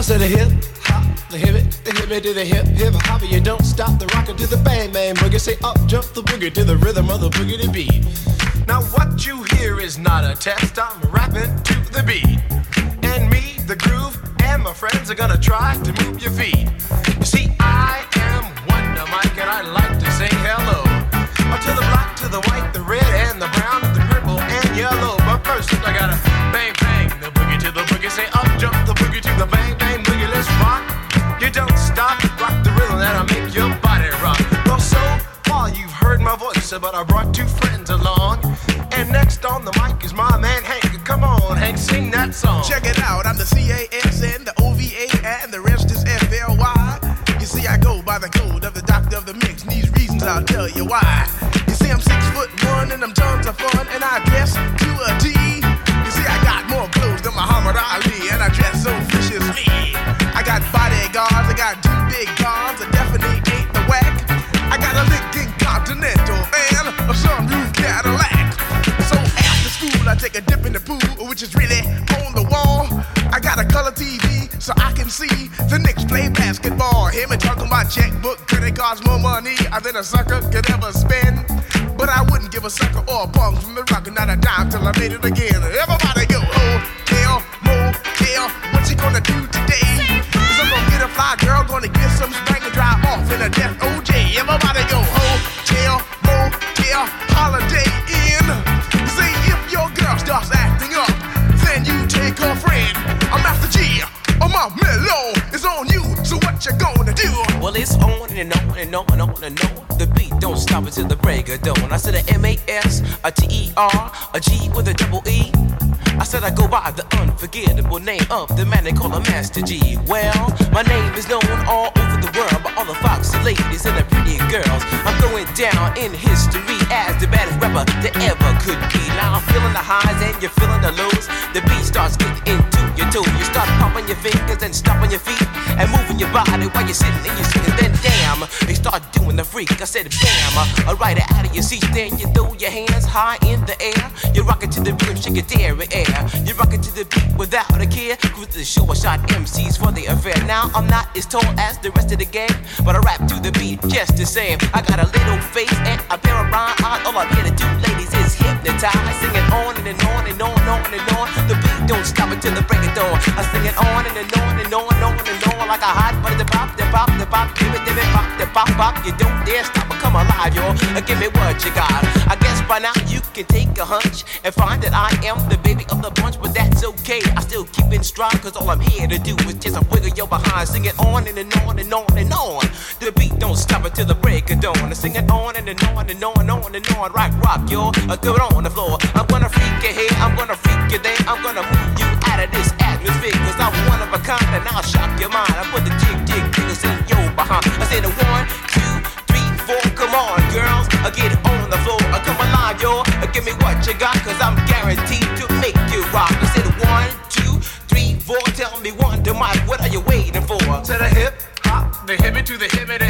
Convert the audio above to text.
said a hip hop, the hip it to the hip hop. You don't stop the rocker to the bang bang boogie. Say up jump the boogie to the rhythm of the boogie to beat. Now what you hear is not a test. I'm rapping to the beat, and me, the groove, and my friends are gonna try to move your feet. You see, I am Wonder Mike, and I like to say hello to the black, to the white, the red, and the brown, the purple, and yellow. But first, I gotta bang bang the boogie to the boogie. Say up jump the boogie to the bang bang boogie. Let's rock. You don't stop, rock the rhythm that'll make your body rock. Well, so far you've heard my voice, but I brought two friends along. And next on the mic is my man Hank. Come on, Hank, sing that song. Check it out, I'm the CASN, the OVA, and the rest is FLY. You see, I go by the code of the doctor of the mix, and these reasons I'll tell you why. You see, I'm 6'1" and I'm tons of fun, and I dress to a T. You see, I got more clothes than Muhammad Ali, and I dress so viciously. I got bodyguards, I got two big guns, I definitely ain't the whack. I got a Lincoln Continental and a sunroof Cadillac. So after school, I take a dip in the pool, which is really on the wall. I got a color TV so I can see the Knicks play basketball. Hear me talking about checkbook, credit cards, more money than a sucker could ever spend. But I wouldn't give a sucker or a punk from the rock, not a dime till I made it again. Everybody go, hotel, motel, what you gonna do today? Cause I'm gonna get a fly girl, gonna get some spank and drive off in a death OJ. Everybody go, hotel, motel, holiday inn. See, if your girl starts acting up, then you take her friend. I'm Master G, my mellow is on you, so what you gonna do? Well, it's on and on and on and on and on. The beat don't stop until the break of dawn. I said a M-A-S, a T-E-R, a G with a double E. I said I go by the unforgettable name of the man they call a Master G. Well, my name is known all over the world by all the foxy ladies and the pretty girls. I'm going down in history as the baddest rapper that ever could be. Now I'm feeling the highs and you're feeling the lows. The beat starts getting into your toes. You start pumping your fingers and stomping your feet and moving your body while you're sitting and you're sitting. Then damn, they start doing the freak. I said bam, right out of your seat. Then you throw your hands high in the air. You rock it to the rhythm, shake your dairy air. You rock it to the beat without a care. Cruise to the show, I shot MCs for the affair. Now I'm not as tall as the rest of the gang, but I rap to the beat just the same. I got a little face and a pair of rhyme eyes. All I'm here to do, ladies, is hypnotize. Singing on and on and on and on and on. The beat don't stop until the break of dawn. I sing it on and on and on and on and on like a hot butter. The pop, the pop, the pop, give it, pop, the pop, pop. You don't dare stop or come alive, y'all. Give me what you got. I guess by now you can take a hunch and find that I am the baby of the bunch, but that's okay. I still keep in stride, cause all I'm here to do is just a wiggle your behind. Sing it on and on and on and on. The beat don't stop until the break of dawn. I sing it on and on and on and on and on. Rock, y'all. Throw it on the floor. I'm gonna freak you here, I'm gonna freak you there. I'm gonna move you out of this atmosphere, cause I'm one of a kind and I'll shock your mind. I put the jiggles in your behind. I said 1, 2, 3, 4, come on, girls. Get on the floor. Come alive, y'all. Give me what you got, cause I'm guaranteed to make you rock. I said 1, 2, 3, 4. Tell me Wonder Mike, what are you waiting for? To the hip hop, the hip it to the hip it